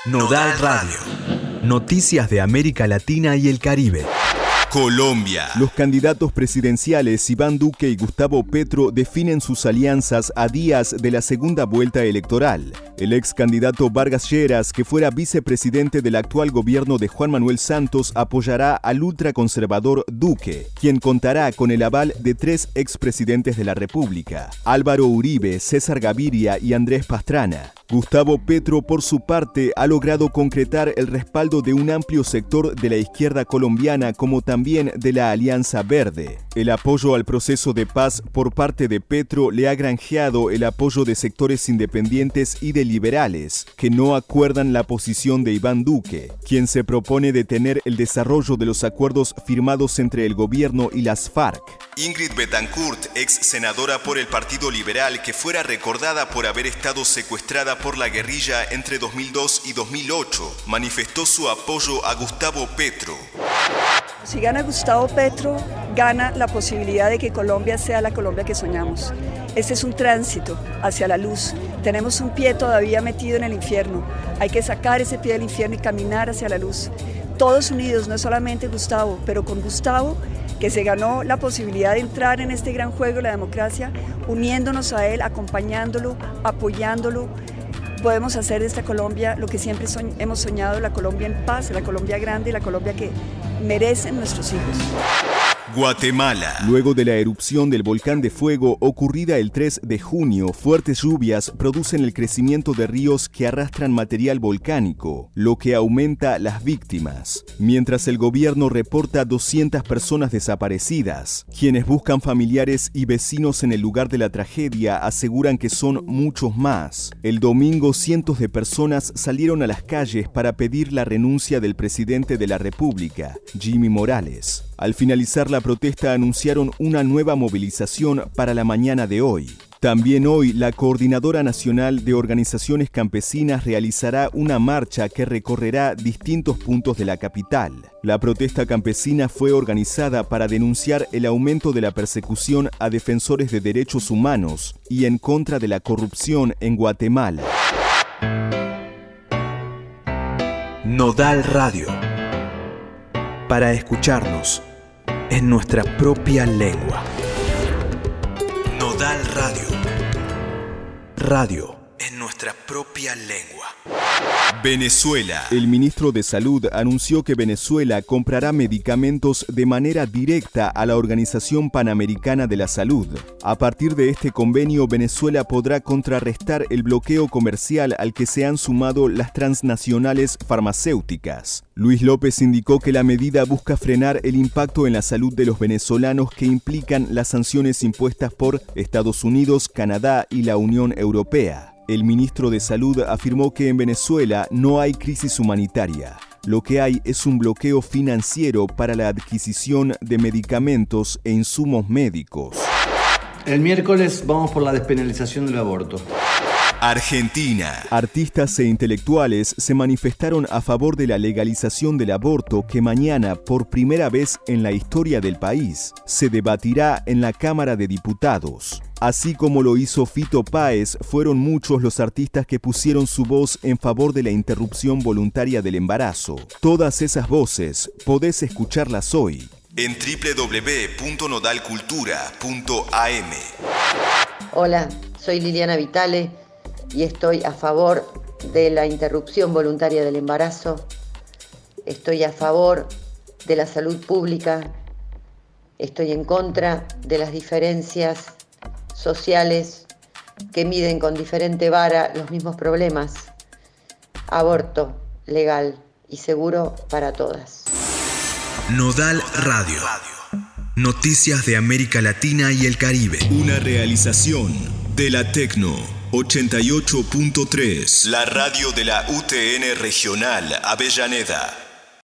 Nodal Radio. Noticias de América Latina y el Caribe. Colombia. Los candidatos presidenciales Iván Duque y Gustavo Petro definen sus alianzas a días de la segunda vuelta electoral. El ex candidato Vargas Lleras, que fuera vicepresidente del actual gobierno de Juan Manuel Santos, apoyará al ultraconservador Duque, quien contará con el aval de 3 expresidentes de la República: Álvaro Uribe, César Gaviria y Andrés Pastrana. Gustavo Petro, por su parte, ha logrado concretar el respaldo de un amplio sector de la izquierda colombiana, como también de la Alianza Verde. El apoyo al proceso de paz por parte de Petro le ha granjeado el apoyo de sectores independientes y de liberales, que no acuerdan la posición de Iván Duque, quien se propone detener el desarrollo de los acuerdos firmados entre el gobierno y las FARC. Ingrid Betancourt, ex senadora por el Partido Liberal, que fuera recordada por haber estado secuestrada por la guerrilla entre 2002 y 2008, manifestó su apoyo a Gustavo Petro. Si gana Gustavo Petro, gana la posibilidad de que Colombia sea la Colombia que soñamos. Este es un tránsito hacia la luz. Tenemos un pie todavía metido en el infierno. Hay que sacar ese pie del infierno y caminar hacia la luz. Todos unidos, no solamente Gustavo, pero con Gustavo, que se ganó la posibilidad de entrar en este gran juego de la democracia, uniéndonos a él, acompañándolo, apoyándolo. Podemos hacer de esta Colombia lo que siempre hemos soñado, la Colombia en paz, la Colombia grande, la Colombia que merecen nuestros hijos. Guatemala. Luego de la erupción del volcán de fuego ocurrida el 3 de junio, fuertes lluvias producen el crecimiento de ríos que arrastran material volcánico, lo que aumenta las víctimas. Mientras el gobierno reporta 200 personas desaparecidas, quienes buscan familiares y vecinos en el lugar de la tragedia aseguran que son muchos más. El domingo, cientos de personas salieron a las calles para pedir la renuncia del presidente de la República, Jimmy Morales. Al finalizar la protesta anunciaron una nueva movilización para la mañana de hoy. También hoy, la Coordinadora Nacional de Organizaciones Campesinas realizará una marcha que recorrerá distintos puntos de la capital. La protesta campesina fue organizada para denunciar el aumento de la persecución a defensores de derechos humanos y en contra de la corrupción en Guatemala. Nodal Radio. Para escucharnos en nuestra propia lengua. Nodal Radio. Radio en nuestra propia lengua. Venezuela. El ministro de Salud anunció que Venezuela comprará medicamentos de manera directa a la Organización Panamericana de la Salud. A partir de este convenio, Venezuela podrá contrarrestar el bloqueo comercial al que se han sumado las transnacionales farmacéuticas. Luis López indicó que la medida busca frenar el impacto en la salud de los venezolanos que implican las sanciones impuestas por Estados Unidos, Canadá y la Unión Europea. El ministro de Salud afirmó que en Venezuela no hay crisis humanitaria. Lo que hay es un bloqueo financiero para la adquisición de medicamentos e insumos médicos. El miércoles vamos por la despenalización del aborto. Argentina. Artistas e intelectuales se manifestaron a favor de la legalización del aborto que mañana, por primera vez en la historia del país, se debatirá en la Cámara de Diputados. Así como lo hizo Fito Páez, fueron muchos los artistas que pusieron su voz en favor de la interrupción voluntaria del embarazo. Todas esas voces podés escucharlas hoy en www.nodalcultura.am. Hola, soy Liliana Vitale y estoy a favor de la interrupción voluntaria del embarazo. Estoy a favor de la salud pública. Estoy en contra de las diferencias sociales que miden con diferente vara los mismos problemas. Aborto legal y seguro para todas. Nodal Radio. Noticias de América Latina y el Caribe. Una realización de la Tecno 88.3, la radio de la UTN Regional Avellaneda.